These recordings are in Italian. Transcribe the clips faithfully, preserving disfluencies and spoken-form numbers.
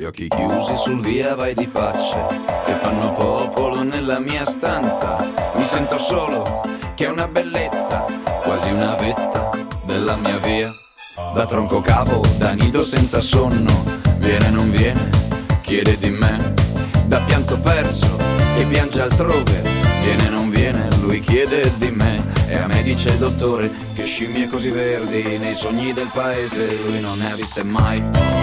gli occhi chiusi sul via vai di facce che fanno popolo nella mia stanza. Mi sento solo, che è una bellezza, quasi una vetta della mia via. Da tronco cavo, da nido senza sonno, viene non viene, chiede di me. Da pianto perso, che piange altrove, viene non viene, lui chiede di me. E a me dice il dottore che scimmie così verdi nei sogni del paese lui non ne ha viste mai.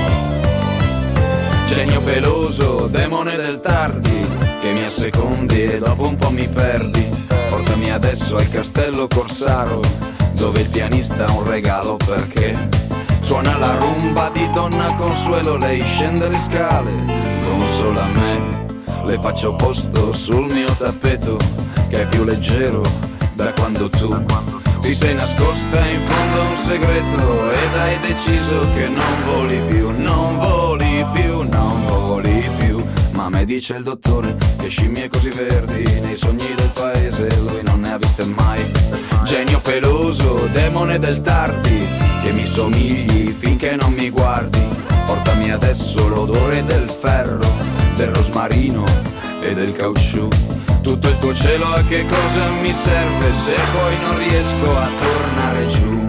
Genio peloso, demone del tardi, che mi assecondi e dopo un po' mi perdi. Portami adesso al castello Corsaro, dove il pianista ha un regalo perché suona la rumba di Donna Consuelo. Lei scende le scale, consola me, le faccio posto sul mio tappeto che è più leggero da quando tu ti sei nascosta in fondo a un segreto ed hai deciso che non voli più, non voli più, non voli più. Ma me dice il dottore che scimmie così verdi nei sogni del paese lui non ne ha viste mai. Genio peloso, demone del tardi, che mi somigli finché non mi guardi. Portami adesso l'odore del ferro, del rosmarino e del caucciù. Tutto il tuo cielo a che cosa mi serve se poi non riesco a tornare giù.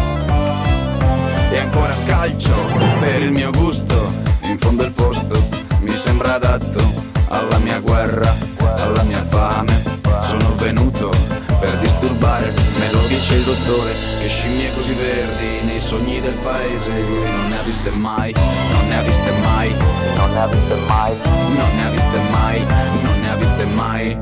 E ancora scalcio per il mio gusto, in fondo il posto mi sembra adatto alla mia guerra, alla mia fame. Sono venuto per disturbare, me lo dice il dottore che scimmie così verdi nei sogni del paese lui non ne ha viste mai, non ne ha viste mai, non ne ha viste mai, non ne ha viste mai, non ne ha viste mai.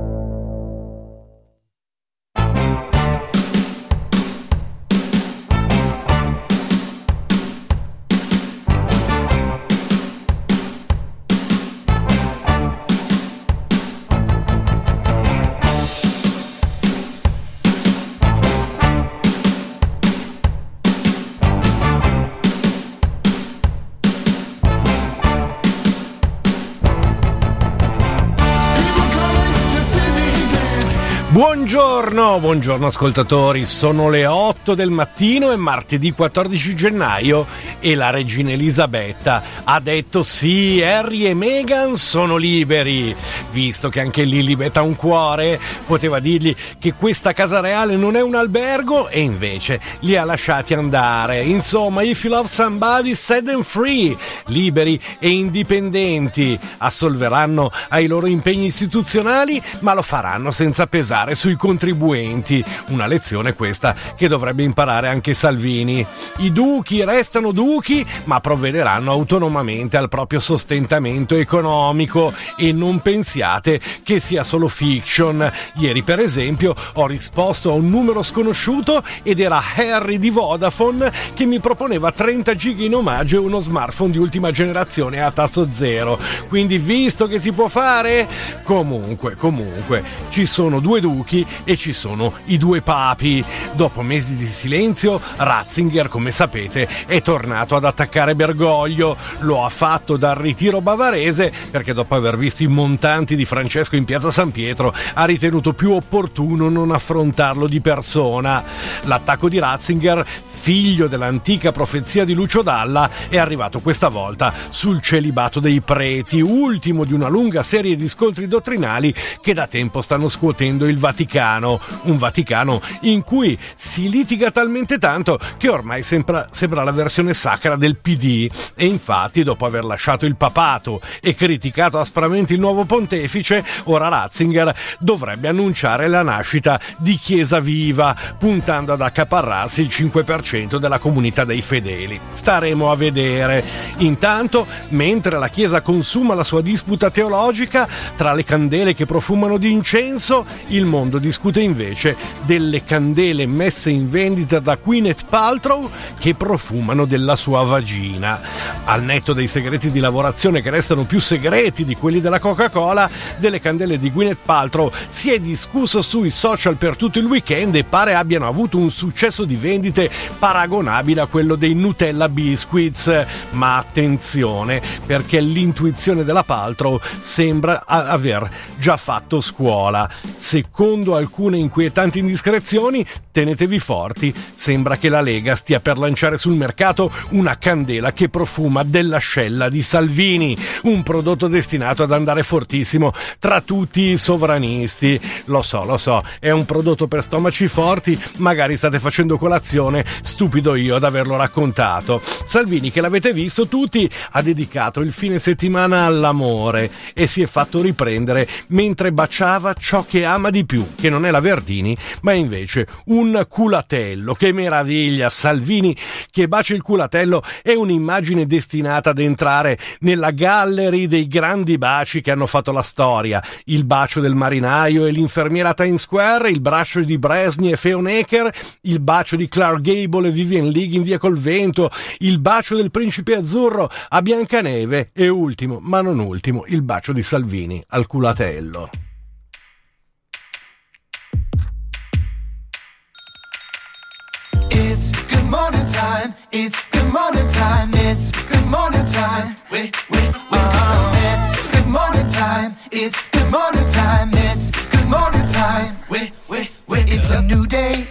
Buongiorno, buongiorno ascoltatori, sono le otto del mattino, è martedì quattordici gennaio e la regina Elisabetta ha detto sì, Harry e Meghan sono liberi. Visto che anche Lilibet ha un cuore, poteva dirgli che questa casa reale non è un albergo e invece li ha lasciati andare. Insomma, if you love somebody, set them free, liberi e indipendenti. Assolveranno ai loro impegni istituzionali, ma lo faranno senza pesare sui contribuenti. Una lezione questa che dovrebbe imparare anche Salvini. I duchi restano duchi, ma provvederanno autonomamente al proprio sostentamento economico e non pensiate che sia solo fiction. Ieri, per esempio, ho risposto a un numero sconosciuto ed era Harry di Vodafone che mi proponeva trenta giga in omaggio e uno smartphone di ultima generazione a tasso zero. Quindi, visto che si può fare, comunque, comunque, ci sono due duchi e ci sono i due papi. Dopo mesi di silenzio, Ratzinger, come sapete, è tornato ad attaccare Bergoglio. Lo ha fatto dal ritiro bavarese perché dopo aver visto i montanti di Francesco in piazza San Pietro ha ritenuto più opportuno non affrontarlo di persona. L'attacco di Ratzinger, figlio dell'antica profezia di Lucio Dalla, è arrivato questa volta sul celibato dei preti, ultimo di una lunga serie di scontri dottrinali che da tempo stanno scuotendo il Vaticano. Un Vaticano in cui si litiga talmente tanto che ormai sembra, sembra la versione sacra del P D. E infatti, dopo aver lasciato il papato e criticato aspramente il nuovo pontefice, ora Ratzinger dovrebbe annunciare la nascita di Chiesa Viva, puntando ad accaparrarsi il cinque per cento della comunità dei fedeli. Staremo a vedere. Intanto, mentre la Chiesa consuma la sua disputa teologica tra le candele che profumano di incenso, il mondo discute invece delle candele messe in vendita da Gwyneth Paltrow che profumano della sua vagina. Al netto dei segreti di lavorazione che restano più segreti di quelli della Coca-Cola, delle candele di Gwyneth Paltrow si è discusso sui social per tutto il weekend e pare abbiano avuto un successo di vendite paragonabile a quello dei Nutella Biscuits, ma attenzione, perché l'intuizione della Paltrow sembra aver già fatto scuola. Secondo alcune inquietanti indiscrezioni, tenetevi forti, sembra che la Lega stia per lanciare sul mercato una candela che profuma dell'ascella di Salvini, un prodotto destinato ad andare fortissimo tra tutti i sovranisti. Lo so, lo so, è un prodotto per stomaci forti, magari state facendo colazione, stupido io ad averlo raccontato. Salvini, che l'avete visto tutti, ha dedicato il fine settimana all'amore e si è fatto riprendere mentre baciava ciò che ama di più, che non è la Verdini, ma invece un culatello. Che meraviglia! Salvini che bacia il culatello è un'immagine destinata ad entrare nella gallery dei grandi baci che hanno fatto la storia. Il bacio del marinaio e l'infermiera a Times Square, il bacio di Brezhnev e Honecker, il bacio di Clark Gable e Vivian Leigh in Via col Vento, il bacio del principe azzurro a Biancaneve e ultimo, ma non ultimo, il bacio di Salvini al culatello. It's good morning time, it's good morning time, it's good morning time. Wait, wait, wake up. It's good morning time, it's good morning time, it's good morning time. Wait, wait, wait, it's a new day.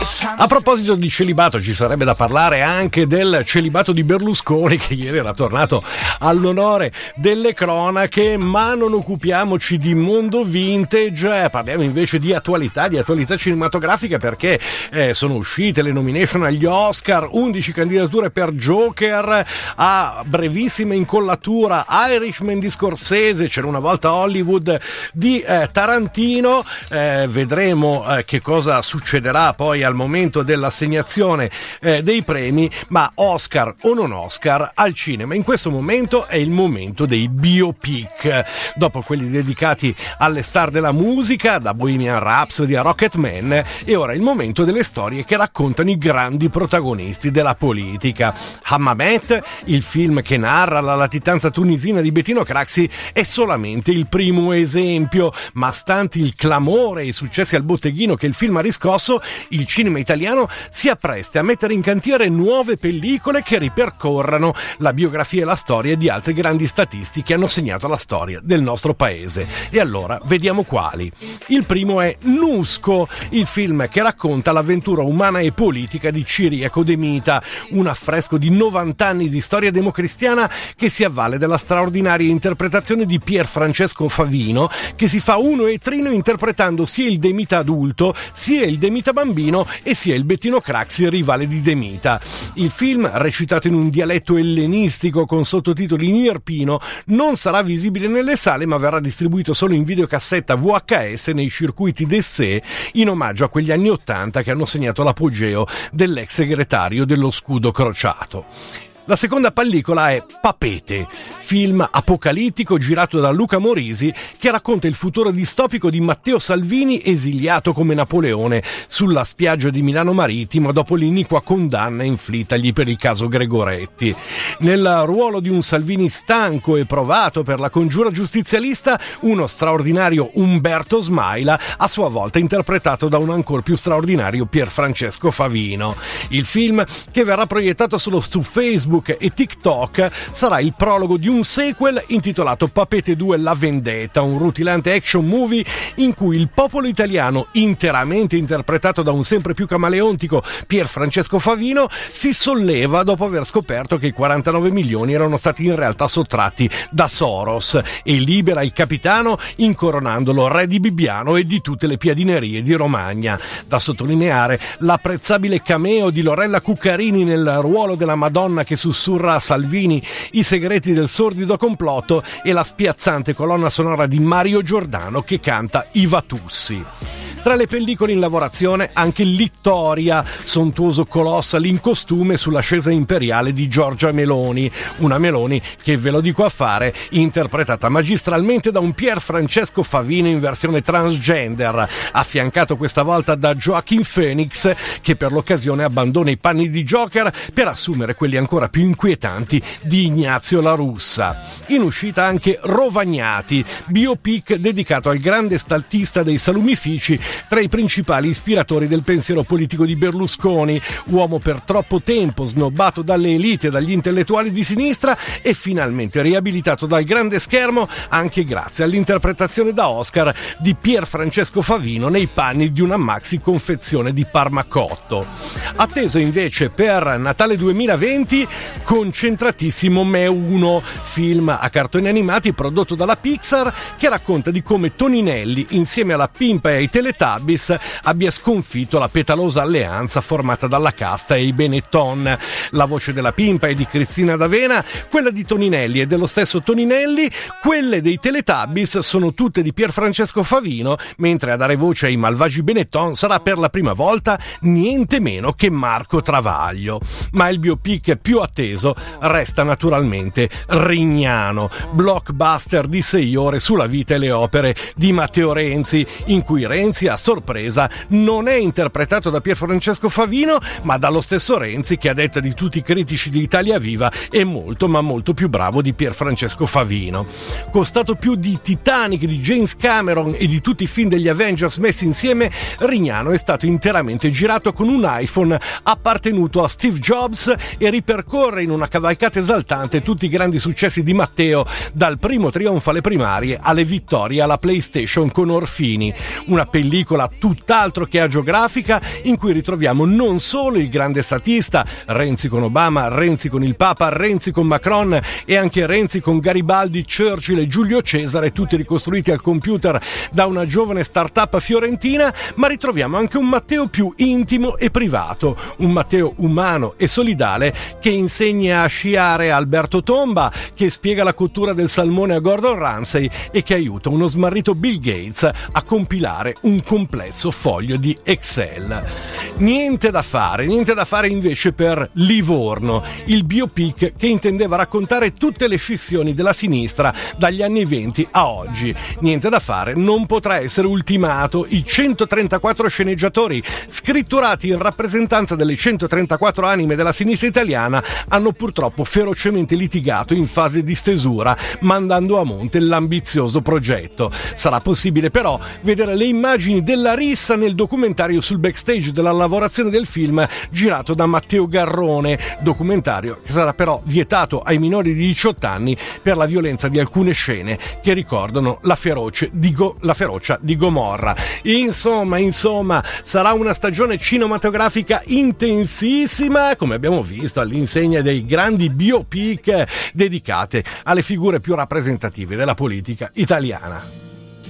A proposito di celibato, ci sarebbe da parlare anche del celibato di Berlusconi, che ieri era tornato all'onore delle cronache, ma non occupiamoci di mondo vintage, parliamo invece di attualità, di attualità cinematografica, perché eh, sono uscite le nomination agli Oscar, undici candidature per Joker, a brevissima incollatura Irishman di Scorsese, c'era una volta Hollywood di eh, Tarantino, eh, vedremo eh, che cosa succederà poi al momento dell'assegnazione eh, dei premi, ma Oscar o non Oscar, al cinema in questo momento è il momento dei biopic. Dopo quelli dedicati alle star della musica, da Bohemian Rhapsody a Rocketman, e ora è il momento delle storie che raccontano i grandi protagonisti della politica. Hammamet, il film che narra la latitanza tunisina di Bettino Craxi, è solamente il primo esempio, ma stanti il clamore e i successi al botteghino che il film ha riscosso, il cinema italiano si appresta a mettere in cantiere nuove pellicole che ripercorrano la biografia e la storia di altri grandi statisti che hanno segnato la storia del nostro paese. E allora vediamo quali. Il primo è Nusco, il film che racconta l'avventura umana e politica di Ciriaco De Mita, un affresco di novanta anni di storia democristiana che si avvale della straordinaria interpretazione di Pier Francesco Favino, che si fa uno e trino interpretando sia il De Mita adulto, sia il De Mita bambino e sia il Bettino Craxi, rivale di De Mita. Il film, recitato in un dialetto ellenistico con sottotitoli in irpino, non sarà visibile nelle sale, ma verrà distribuito solo in videocassetta V H S nei circuiti d'essè, in omaggio a quegli anni ottanta che hanno segnato l'apogeo dell'ex segretario dello scudo crociato. La seconda pellicola è Papete, film apocalittico girato da Luca Morisi che racconta il futuro distopico di Matteo Salvini, esiliato come Napoleone sulla spiaggia di Milano Marittima dopo l'iniqua condanna inflittagli per il caso Gregoretti. Nel ruolo di un Salvini stanco e provato per la congiura giustizialista, uno straordinario Umberto Smaila, a sua volta interpretato da un ancor più straordinario Pier Francesco Favino. Il film, che verrà proiettato solo su Facebook e TikTok, sarà il prologo di un sequel intitolato Papete due La Vendetta, un rutilante action movie in cui il popolo italiano, interamente interpretato da un sempre più camaleontico Pier Francesco Favino, si solleva dopo aver scoperto che i quarantanove milioni erano stati in realtà sottratti da Soros, e libera il capitano incoronandolo re di Bibbiano e di tutte le piadinerie di Romagna. Da sottolineare l'apprezzabile cameo di Lorella Cuccarini nel ruolo della Madonna che sussurra a Salvini i segreti del sordido complotto, e la spiazzante colonna sonora di Mario Giordano che canta I Vatussi. Tra le pellicole in lavorazione anche Littoria, sontuoso colossal in costume sull'ascesa imperiale di Giorgia Meloni, una Meloni che, ve lo dico a fare, interpretata magistralmente da un Pier Francesco Favino in versione transgender, affiancato questa volta da Joaquin Phoenix, che per l'occasione abbandona i panni di Joker per assumere quelli ancora più inquietanti di Ignazio La Russa. In uscita anche Rovagnati, biopic dedicato al grande statista dei salumifici tra i principali ispiratori del pensiero politico di Berlusconi, uomo per troppo tempo snobbato dalle elite e dagli intellettuali di sinistra e finalmente riabilitato dal grande schermo anche grazie all'interpretazione da Oscar di Pier Francesco Favino nei panni di una maxi confezione di Parmacotto. Atteso invece per Natale duemilaventi concentratissimo Me uno, film a cartoni animati prodotto dalla Pixar che racconta di come Toninelli insieme alla Pimpa e ai Teletubbies abbia sconfitto la petalosa alleanza formata dalla casta e i Benetton. La voce della Pimpa è di Cristina D'Avena, quella di Toninelli è dello stesso Toninelli, quelle dei Teletubbies sono tutte di Pier Francesco Favino, mentre a dare voce ai malvagi Benetton sarà per la prima volta niente meno che Marco Travaglio. Ma il biopic più atteso resta naturalmente Rignano, blockbuster di sei ore sulla vita e le opere di Matteo Renzi, in cui Renzi a sorpresa non è interpretato da Pier Francesco Favino ma dallo stesso Renzi che a detta di tutti i critici di Italia Viva è molto ma molto più bravo di Pier Francesco Favino. Costato più di Titanic, di James Cameron e di tutti i film degli Avengers messi insieme, Rignano è stato interamente girato con un iPhone appartenuto a Steve Jobs e ripercorre in una cavalcata esaltante tutti i grandi successi di Matteo, dal primo trionfo alle primarie alle vittorie alla PlayStation con Orfini. Una pellicola tutt'altro che agiografica in cui ritroviamo non solo il grande statista, Renzi con Obama, Renzi con il Papa, Renzi con Macron e anche Renzi con Garibaldi, Churchill e Giulio Cesare, tutti ricostruiti al computer da una giovane startup fiorentina, ma ritroviamo anche un Matteo più intimo e privato, un Matteo umano e solidale che insegna a sciare a Alberto Tomba, che spiega la cottura del salmone a Gordon Ramsay e che aiuta uno smarrito Bill Gates a compilare un complesso foglio di Excel. Niente da fare, niente da fare invece per Livorno, il biopic che intendeva raccontare tutte le scissioni della sinistra dagli anni venti a oggi. Niente da fare, non potrà essere ultimato. I centotrentaquattro sceneggiatori scritturati in rappresentanza delle centotrentaquattro anime della sinistra italiana hanno purtroppo ferocemente litigato in fase di stesura, mandando a monte l'ambizioso progetto. Sarà possibile però vedere le immagini della rissa nel documentario sul backstage della lavorazione del film girato da Matteo Garrone, documentario che sarà però vietato ai minori di diciotto anni per la violenza di alcune scene che ricordano la, feroce di Go- la ferocia di Gomorra. Insomma, insomma, sarà una stagione cinematografica intensissima, come abbiamo visto, all'insegna dei grandi biopic dedicate alle figure più rappresentative della politica italiana.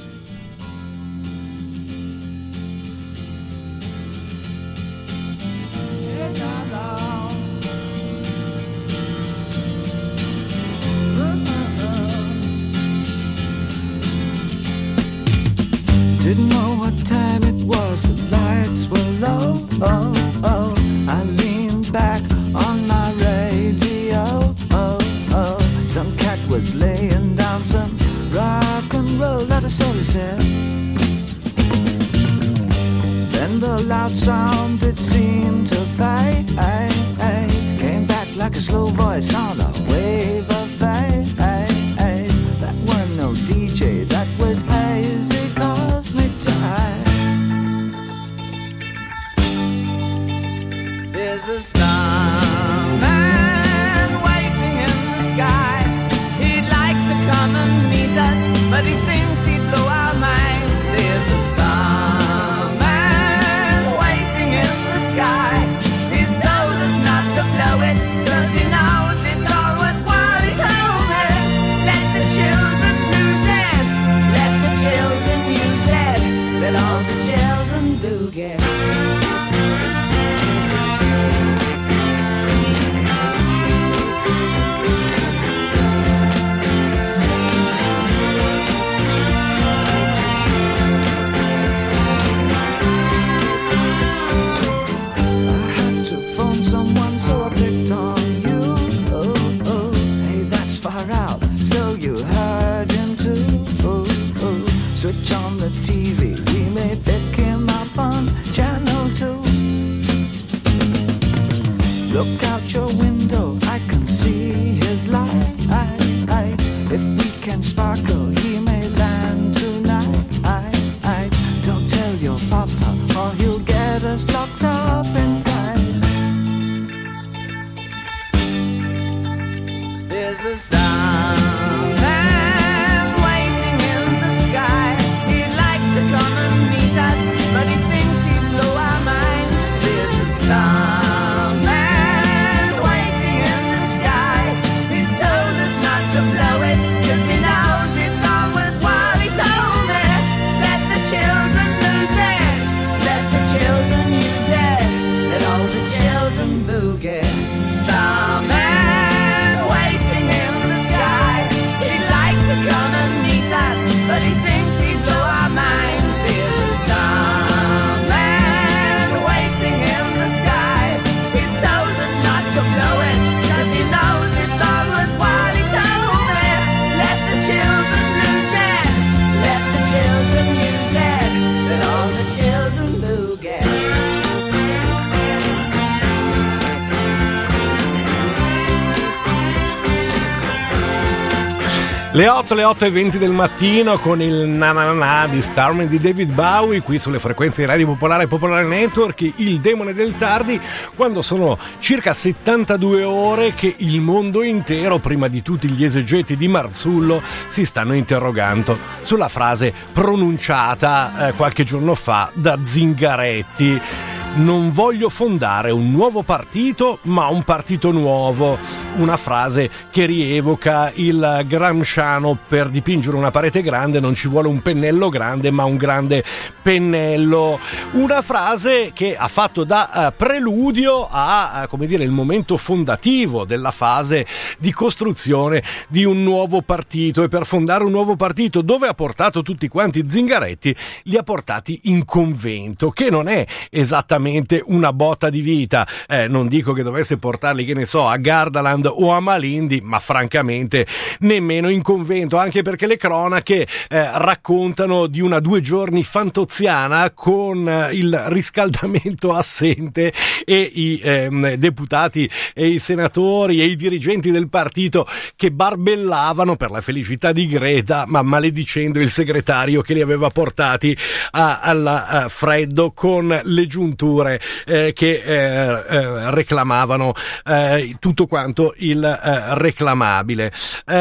Didn't know what time it was, the lights were low, oh, oh. I leaned back on my radio, oh, oh. Some cat was laying down some rock and roll, that is all he said. Then the loud sound, it seemed to fade, came back like a slow voice on a wave of fade. That wasn't no D J, that was hazy cosmic jive. There's a starman waiting in the sky. He'd like to come and meet us, but he thinks he'd blow our minds. There's a starman waiting in the sky. He's told us not to blow it, 'cause he knows it's all worthwhile. He told me, let the children lose it, let the children use it, let all the children do get. Switch on the T V, we may pick him up on channel or he'll get us locked up and tied. There's a starman waiting in the sky. He'd like to come and meet us, but he thinks he'd blow our minds. There's a starman waiting in the sky. He's told us not to blow it, 'cause he knows it's all worthwhile. He told me, let the children lose it, let the children use it, let all the children boogie. Starman waiting in the sky. He'd like to come and meet us, but he thinks he'd blow our minds. There's a starman waiting in the sky. He's told us not to blow it, 'cause he knows it's all worthwhile. He told me, let the children lose it, let the children use it, let all the children boogie. Le otto, le otto e venti del mattino con il na na na di Starman di David Bowie qui sulle frequenze di Radio Popolare e Popolare Network, il demone del tardi, quando sono circa settantadue ore che il mondo intero, prima di tutti gli esegeti di Marzullo, si stanno interrogando sulla frase pronunciata eh, qualche giorno fa da Zingaretti: non voglio fondare un nuovo partito, ma un partito nuovo. Una frase che rievoca il gramsciano: per dipingere una parete grande non ci vuole un pennello grande, ma un grande pennello. Una frase che ha fatto da uh, preludio a, uh, come dire, il momento fondativo della fase di costruzione di un nuovo partito. E per fondare un nuovo partito, dove ha portato tutti quanti Zingaretti? Li ha portati in convento, che non è esattamente una botta di vita. Eh, non dico che dovesse portarli, che ne so, a Gardaland o a Malindi, ma francamente nemmeno in convento, anche perché le cronache eh, raccontano di una due giorni fantoziana con eh, il riscaldamento assente e i eh, deputati e i senatori e i dirigenti del partito che barbellavano per la felicità di Greta, ma maledicendo il segretario che li aveva portati a, al freddo con le giunture eh, che eh, eh, reclamavano eh, tutto quanto il eh, reclamabile.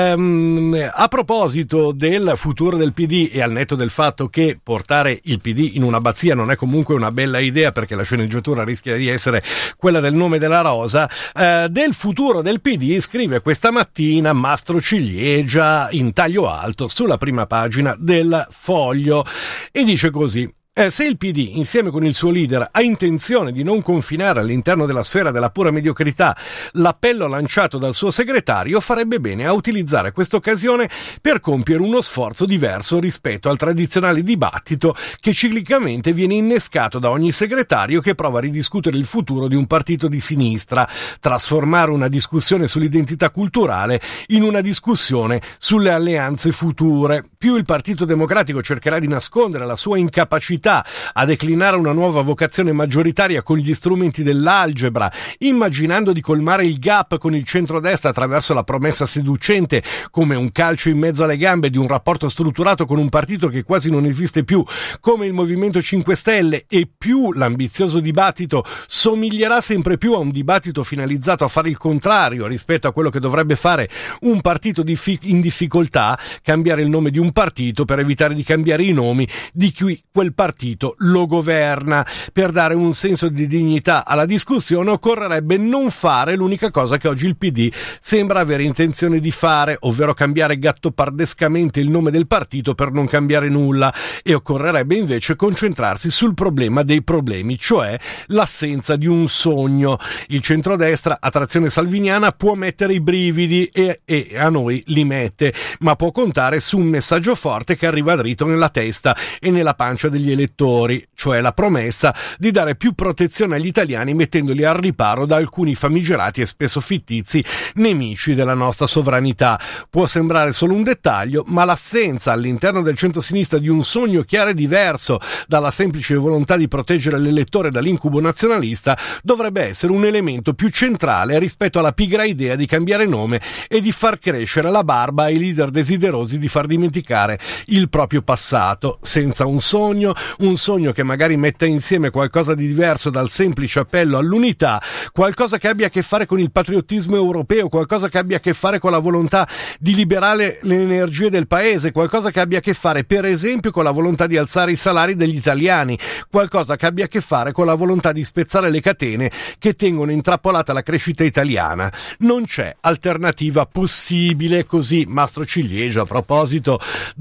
Ehm, a proposito del futuro del P D, e al netto del fatto che portare il P D in una abbazia non è comunque una bella idea, perché la sceneggiatura rischia di essere quella del nome della rosa, eh, del futuro del P D scrive questa mattina Mastro Ciliegia in taglio alto sulla prima pagina del Foglio e dice così: Eh, se il P D, insieme con il suo leader, ha intenzione di non confinare all'interno della sfera della pura mediocrità l'appello lanciato dal suo segretario, farebbe bene a utilizzare questa occasione per compiere uno sforzo diverso rispetto al tradizionale dibattito che ciclicamente viene innescato da ogni segretario che prova a ridiscutere il futuro di un partito di sinistra, trasformare una discussione sull'identità culturale in una discussione sulle alleanze future. Più il Partito Democratico cercherà di nascondere la sua incapacità a declinare una nuova vocazione maggioritaria con gli strumenti dell'algebra, immaginando di colmare il gap con il centrodestra attraverso la promessa seducente come un calcio in mezzo alle gambe di un rapporto strutturato con un partito che quasi non esiste più come il Movimento cinque Stelle, e più l'ambizioso dibattito somiglierà sempre più a un dibattito finalizzato a fare il contrario rispetto a quello che dovrebbe fare un partito in difficoltà, cambiare il nome di un partito per evitare di cambiare i nomi di cui quel partito lo governa. Per dare un senso di dignità alla discussione occorrerebbe non fare l'unica cosa che oggi il P D sembra avere intenzione di fare, ovvero cambiare gattopardescamente il nome del partito per non cambiare nulla, e occorrerebbe invece concentrarsi sul problema dei problemi, cioè l'assenza di un sogno. Il centrodestra a trazione salviniana può mettere i brividi e, e a noi li mette, ma può contare su un messaggio forte che arriva dritto nella testa e nella pancia degli elettori, cioè la promessa di dare più protezione agli italiani mettendoli al riparo da alcuni famigerati e spesso fittizi nemici della nostra sovranità. Può sembrare solo un dettaglio, ma l'assenza all'interno del centro-sinistra di un sogno chiaro e diverso dalla semplice volontà di proteggere l'elettore dall'incubo nazionalista dovrebbe essere un elemento più centrale rispetto alla pigra idea di cambiare nome e di far crescere la barba ai leader desiderosi di far dimenticare il proprio passato. Senza un sogno un sogno che magari metta insieme qualcosa di diverso dal semplice appello all'unità, qualcosa che abbia a che fare con il patriottismo europeo, qualcosa che abbia a che fare con la volontà di liberare le energie del paese, qualcosa che abbia a che fare per esempio con la volontà di alzare i salari degli italiani, qualcosa che abbia a che fare con la volontà di spezzare le catene che tengono intrappolata la crescita italiana. Non c'è alternativa possibile. Così Mastro Ciliegio a proposito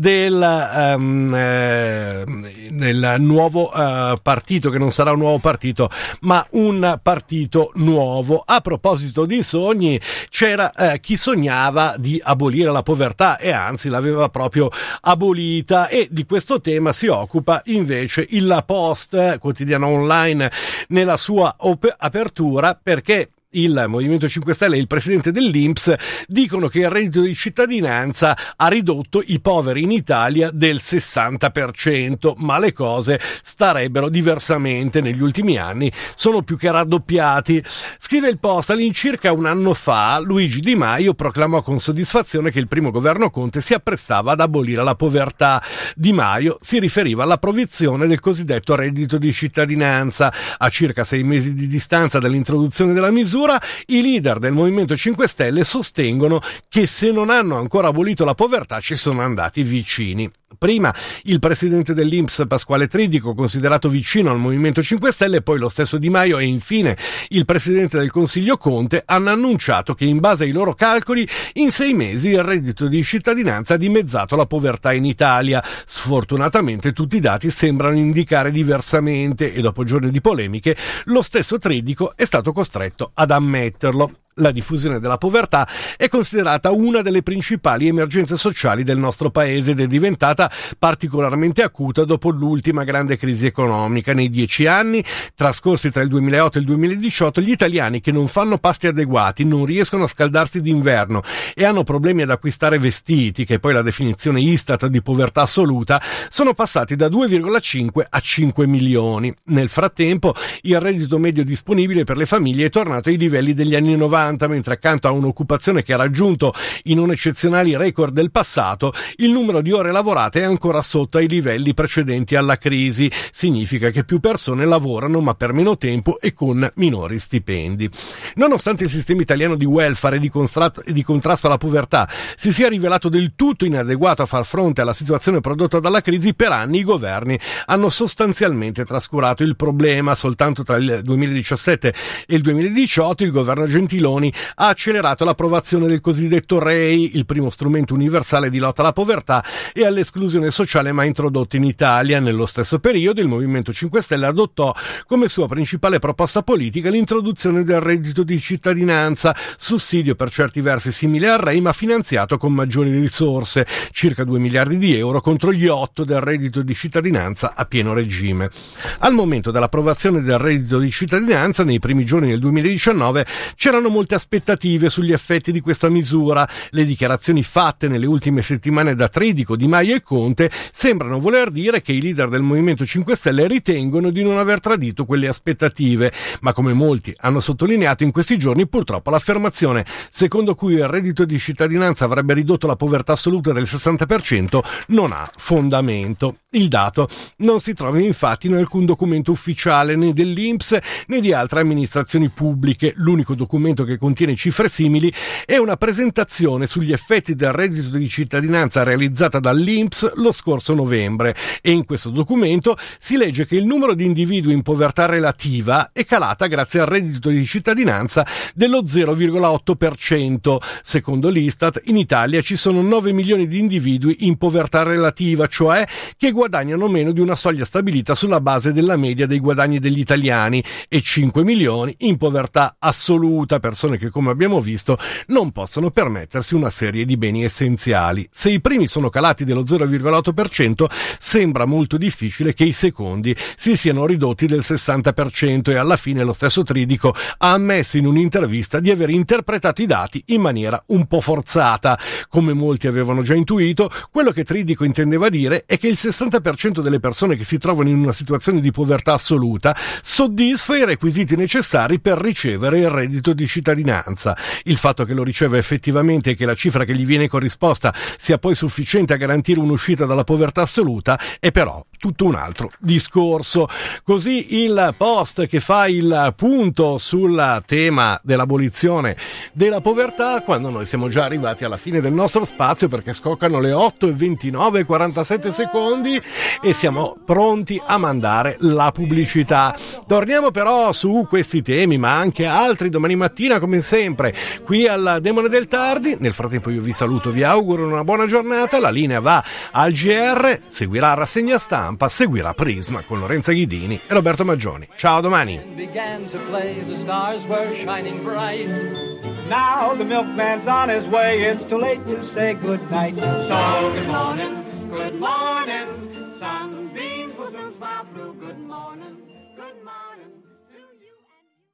del, um, eh, del nuovo uh, partito, che non sarà un nuovo partito ma un partito nuovo. A proposito di sogni, c'era eh, chi sognava di abolire la povertà e anzi l'aveva proprio abolita, e di questo tema si occupa invece il La Poste, quotidiano online, nella sua op- apertura, perché il Movimento cinque Stelle e il presidente dell'I N P S dicono che il reddito di cittadinanza ha ridotto i poveri in Italia del sessanta per cento, ma le cose starebbero diversamente. Negli ultimi anni sono più che raddoppiati. Scrive il Post: all'incirca un anno fa Luigi Di Maio proclamò con soddisfazione che il primo governo Conte si apprestava ad abolire la povertà. Di Maio si riferiva all'approvazione del cosiddetto reddito di cittadinanza. A circa sei mesi di distanza dall'introduzione della misura, i leader del Movimento cinque Stelle sostengono che se non hanno ancora abolito la povertà ci sono andati vicini. Prima il presidente dell'I N P S Pasquale Tridico, considerato vicino al Movimento cinque Stelle, poi lo stesso Di Maio e infine il presidente del Consiglio Conte hanno annunciato che in base ai loro calcoli in sei mesi il reddito di cittadinanza ha dimezzato la povertà in Italia. Sfortunatamente tutti i dati sembrano indicare diversamente e dopo giorni di polemiche lo stesso Tridico è stato costretto ad ammetterlo. La diffusione della povertà è considerata una delle principali emergenze sociali del nostro paese ed è diventata particolarmente acuta dopo l'ultima grande crisi economica. Nei dieci anni trascorsi tra il duemilaotto e il duemiladiciotto, gli italiani che non fanno pasti adeguati, non riescono a scaldarsi d'inverno e hanno problemi ad acquistare vestiti, che è poi la definizione Istat di povertà assoluta, sono passati da due virgola cinque a cinque milioni. Nel frattempo il reddito medio disponibile per le famiglie è tornato ai livelli degli anni novanta, mentre accanto a un'occupazione che ha raggiunto i non eccezionali record del passato, il numero di ore lavorate è ancora sotto ai livelli precedenti alla crisi. Significa che più persone lavorano ma per meno tempo e con minori stipendi. Nonostante il sistema italiano di welfare e di, constrato, e di contrasto alla povertà si sia rivelato del tutto inadeguato a far fronte alla situazione prodotta dalla crisi, per anni i governi hanno sostanzialmente trascurato il problema. Soltanto tra il duemiladiciassette e il duemiladiciotto il governo Gentiloni ha accelerato l'approvazione del cosiddetto R E I, il primo strumento universale di lotta alla povertà e all'esclusione sociale mai introdotto in Italia. Nello stesso periodo il Movimento cinque Stelle adottò come sua principale proposta politica l'introduzione del reddito di cittadinanza, sussidio per certi versi simile al R E I ma finanziato con maggiori risorse, circa due miliardi di euro contro gli otto del reddito di cittadinanza a pieno regime. Al momento dell'approvazione del reddito di cittadinanza, nei primi giorni del duemiladiciannove, c'erano molte aspettative sugli effetti di questa misura. Le dichiarazioni fatte nelle ultime settimane da Tridico, Di Maio e Conte sembrano voler dire che i leader del Movimento cinque Stelle ritengono di non aver tradito quelle aspettative, ma come molti hanno sottolineato in questi giorni, purtroppo l'affermazione secondo cui il reddito di cittadinanza avrebbe ridotto la povertà assoluta del sessanta per cento non ha fondamento. Il dato non si trova infatti in alcun documento ufficiale né dell'I N P S né di altre amministrazioni pubbliche. L'unico documento che contiene cifre simili è una presentazione sugli effetti del reddito di cittadinanza realizzata dall'I N P S lo scorso novembre, e in questo documento si legge che il numero di individui in povertà relativa è calata grazie al reddito di cittadinanza dello zero virgola otto per cento. Secondo l'Istat in Italia ci sono nove milioni di individui in povertà relativa, cioè che guadagnano meno di una soglia stabilita sulla base della media dei guadagni degli italiani, e cinque milioni in povertà assoluta, persone che, come abbiamo visto, non possono permettersi una serie di beni essenziali. Se i primi sono calati dello zero virgola otto per cento, sembra molto difficile che i secondi si siano ridotti del sessanta per cento, e alla fine lo stesso Tridico ha ammesso in un'intervista di aver interpretato i dati in maniera un po' forzata. Come molti avevano già intuito, quello che Tridico intendeva dire è che il sessanta per cento delle persone che si trovano in una situazione di povertà assoluta soddisfa i requisiti necessari per ricevere il reddito di cittadinanza. Il fatto che lo riceva effettivamente e che la cifra che gli viene corrisposta sia poi sufficiente a garantire un'uscita dalla povertà assoluta è però tutto un altro discorso. Così il post che fa il punto sul tema dell'abolizione della povertà, quando noi siamo già arrivati alla fine del nostro spazio, perché scoccano le otto e ventinove e quarantasette secondi e siamo pronti a mandare la pubblicità. Torniamo però su questi temi, ma anche altri, domani mattina come sempre qui al Demone del Tardi. Nel frattempo io vi saluto, vi auguro una buona giornata. La linea va al G R, seguirà rassegna stampa, seguirà Prisma con Lorenza Ghidini e Roberto Maggioni. Ciao, a domani. Now the milkman's on his way, it's too late to say good night. So good morning, good morning.